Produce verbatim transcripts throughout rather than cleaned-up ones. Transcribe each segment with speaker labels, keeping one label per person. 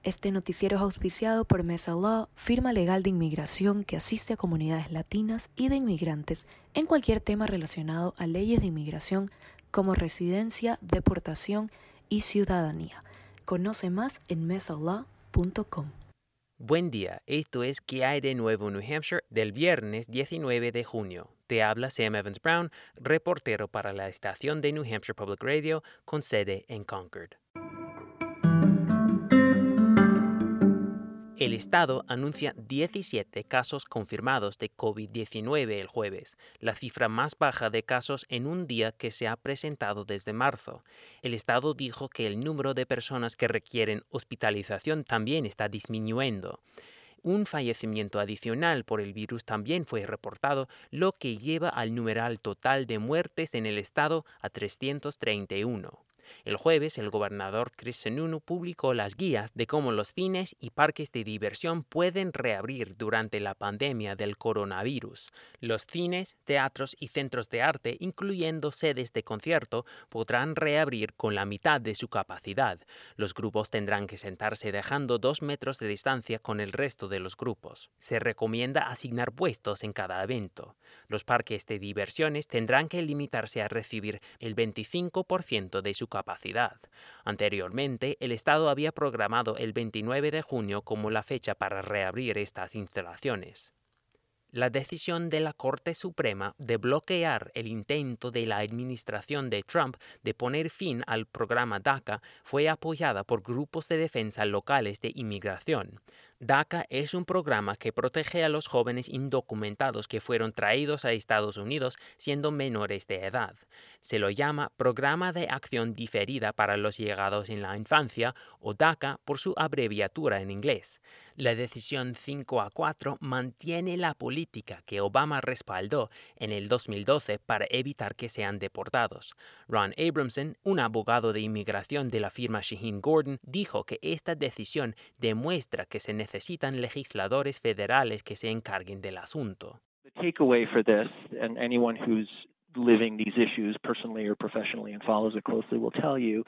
Speaker 1: Este noticiero es auspiciado por Mesa Law, firma legal de inmigración que asiste a comunidades latinas y de inmigrantes en cualquier tema relacionado a leyes de inmigración como residencia, deportación y ciudadanía. Conoce más en mesa law punto com.
Speaker 2: Buen día, esto es ¿Qué hay de nuevo en New Hampshire? Del viernes diecinueve de junio. Te habla Sam Evans Brown, reportero para la estación de New Hampshire Public Radio con sede en Concord. El estado anuncia diecisiete casos confirmados de COVID diecinueve el jueves, la cifra más baja de casos en un día que se ha presentado desde marzo. El estado dijo que el número de personas que requieren hospitalización también está disminuyendo. Un fallecimiento adicional por el virus también fue reportado, lo que lleva al numeral total de muertes en el estado a trescientos treinta y uno. El jueves, el gobernador Chris Sununu publicó las guías de cómo los cines y parques de diversión pueden reabrir durante la pandemia del coronavirus. Los cines, teatros y centros de arte, incluyendo sedes de concierto, podrán reabrir con la mitad de su capacidad. Los grupos tendrán que sentarse dejando dos metros de distancia con el resto de los grupos. Se recomienda asignar puestos en cada evento. Los parques de diversiones tendrán que limitarse a recibir el veinticinco por ciento de su capacidad. Anteriormente, el estado había programado el veintinueve de junio como la fecha para reabrir estas instalaciones. La decisión de la Corte Suprema de bloquear el intento de la administración de Trump de poner fin al programa DACA fue apoyada por grupos de defensa locales de inmigración. DACA es un programa que protege a los jóvenes indocumentados que fueron traídos a Estados Unidos siendo menores de edad. Se lo llama Programa de Acción Diferida para los Llegados en la Infancia, o DACA por su abreviatura en inglés. La decisión cinco a cuatro mantiene la política que Obama respaldó en el dos mil doce para evitar que sean deportados. Ron Abramson, un abogado de inmigración de la firma Shaheen Gordon, dijo que esta decisión demuestra que se necesitan legisladores federales que se encarguen del asunto.
Speaker 3: The takeaway for this, and anyone who's living these issues personally or professionally and follows it closely will tell you,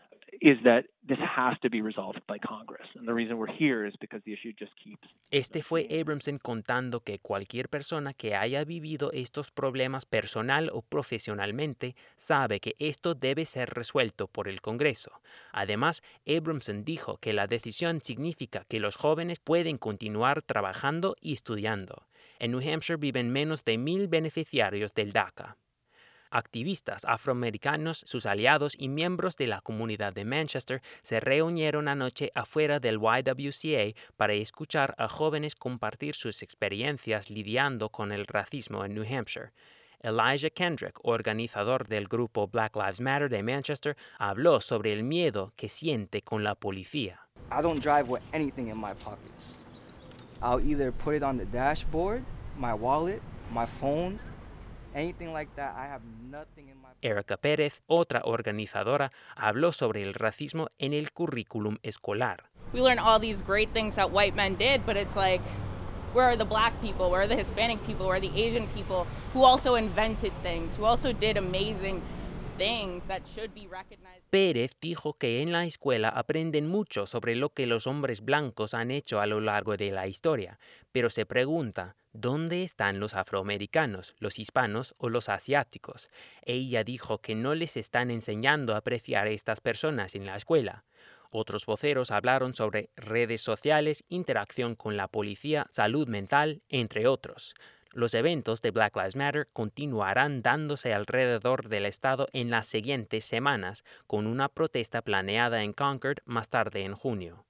Speaker 3: is that this has to be resolved by Congress. And the reason we're here is because the issue just keeps...
Speaker 2: Este fue Abramson contando que cualquier persona que haya vivido estos problemas personal o profesionalmente sabe que esto debe ser resuelto por el Congreso. Además, Abramson dijo que la decisión significa que los jóvenes pueden continuar trabajando y estudiando. En New Hampshire viven menos de mil beneficiarios del DACA. Activistas afroamericanos, sus aliados y miembros de la comunidad de Manchester se reunieron anoche afuera del Y W C A para escuchar a jóvenes compartir sus experiencias lidiando con el racismo en New Hampshire. Elijah Kendrick, organizador del grupo Black Lives Matter de Manchester, habló sobre el miedo que siente con la policía.
Speaker 4: I don't drive with anything in my pockets. I'll either put it on the dashboard, my wallet, my phone, anything like that. I have nothing in my pocket.
Speaker 2: Erica Pérez, otra organizadora, habló sobre el racismo en el currículum escolar.
Speaker 5: We learn all these great things that white men did, but it's like, where are the black people? Where are the Hispanic people? Where are the Asian people who also invented things, who also did amazing things that should be recognized?
Speaker 2: Pérez dijo que en la escuela aprenden mucho sobre lo que los hombres blancos han hecho a lo largo de la historia, pero se pregunta, ¿dónde están los afroamericanos, los hispanos o los asiáticos? Ella dijo que no les están enseñando a apreciar a estas personas en la escuela. Otros voceros hablaron sobre redes sociales, interacción con la policía, salud mental, entre otros. Los eventos de Black Lives Matter continuarán dándose alrededor del estado en las siguientes semanas, con una protesta planeada en Concord más tarde en junio.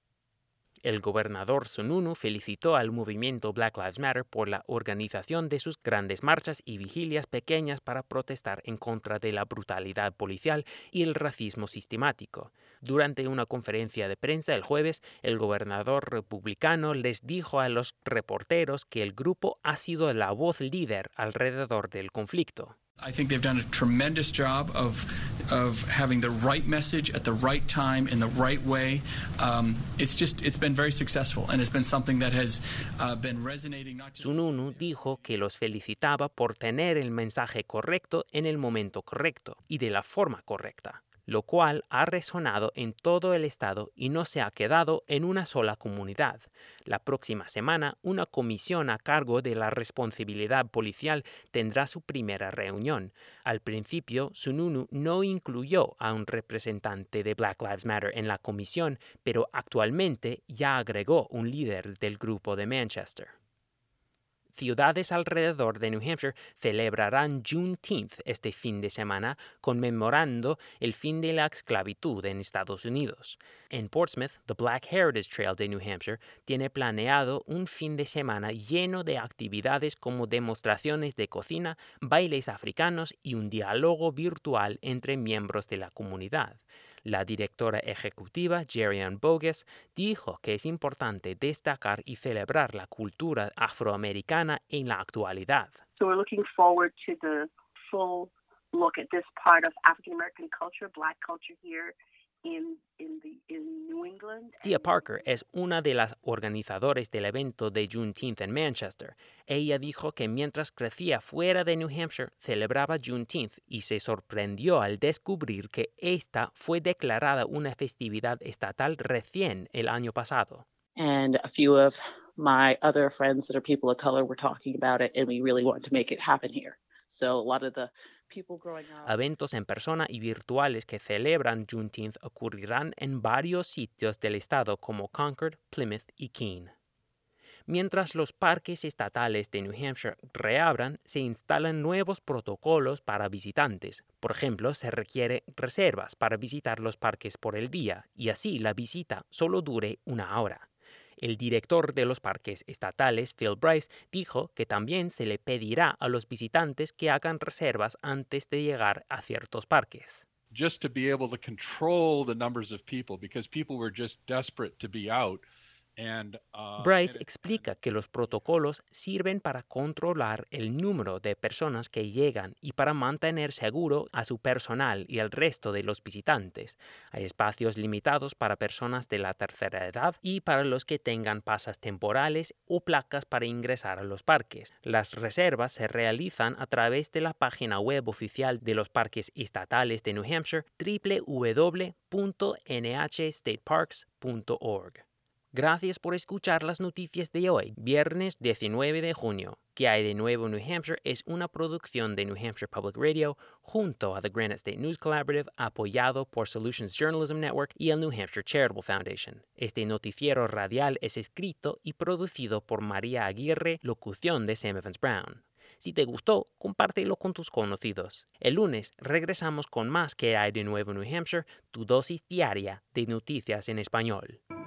Speaker 2: El gobernador Sununu felicitó al movimiento Black Lives Matter por la organización de sus grandes marchas y vigilias pequeñas para protestar en contra de la brutalidad policial y el racismo sistemático. Durante una conferencia de prensa el jueves, el gobernador republicano les dijo a los reporteros que el grupo ha sido la voz líder alrededor del conflicto.
Speaker 6: I think they've done a tremendous job of of having the right message at the right time in the right way. Um, it's just it's been very successful and it's been something that has uh, been resonating not just.
Speaker 2: Sununu dijo que los felicitaba por tener el mensaje correcto en el momento correcto y de la forma correcta. lo cual ha resonado en todo el estado y no se ha quedado en una sola comunidad. La próxima semana, una comisión a cargo de la responsabilidad policial tendrá su primera reunión. Al principio, Sununu no incluyó a un representante de Black Lives Matter en la comisión, pero actualmente ya agregó un líder del grupo de Manchester. Ciudades alrededor de New Hampshire celebrarán Juneteenth este fin de semana, conmemorando el fin de la esclavitud en Estados Unidos. En Portsmouth, The Black Heritage Trail de New Hampshire tiene planeado un fin de semana lleno de actividades como demostraciones de cocina, bailes africanos y un diálogo virtual entre miembros de la comunidad. La directora ejecutiva, Jerianne Bogus, dijo que es importante destacar y celebrar la cultura afroamericana en la actualidad.
Speaker 7: So we're looking forward to the full look at this part of African American culture, Black culture here in, in, the, in New England.
Speaker 2: Tia Parker es una de las organizadoras del evento de Juneteenth en Manchester. Ella dijo que mientras crecía fuera de New Hampshire, celebraba Juneteenth y se sorprendió al descubrir que esta fue declarada una festividad estatal recién el año pasado.
Speaker 8: And a few of my other friends that are people of color were talking about it, and we really want to make it happen here. So a lot of the people growing up...
Speaker 2: Eventos en persona y virtuales que celebran Juneteenth ocurrirán en varios sitios del estado como Concord, Plymouth y Keene. Mientras los parques estatales de New Hampshire reabran, se instalan nuevos protocolos para visitantes. Por ejemplo, se requiere reservas para visitar los parques por el día y así la visita solo dure una hora. El director de los parques estatales, Phil Bryce, dijo que también se le pedirá a los visitantes que hagan reservas antes de llegar a ciertos parques.
Speaker 9: Just to be able to control the numbers of people, because people were just desperate to be out. And, uh,
Speaker 2: Bryce explica que los protocolos sirven para controlar el número de personas que llegan y para mantener seguro a su personal y al resto de los visitantes. Hay espacios limitados para personas de la tercera edad y para los que tengan pasas temporales o placas para ingresar a los parques. Las reservas se realizan a través de la página web oficial de los parques estatales de New Hampshire, doble u doble u doble u punto n h state parks punto org. Gracias por escuchar las noticias de hoy, viernes diecinueve de junio. ¿Qué hay de nuevo en New Hampshire? Es una producción de New Hampshire Public Radio junto a The Granite State News Collaborative, apoyado por Solutions Journalism Network y el New Hampshire Charitable Foundation. Este noticiero radial es escrito y producido por María Aguirre, locución de Sam Evans Brown. Si te gustó, compártelo con tus conocidos. El lunes regresamos con más ¿Qué hay de nuevo en New Hampshire? Tu dosis diaria de noticias en español.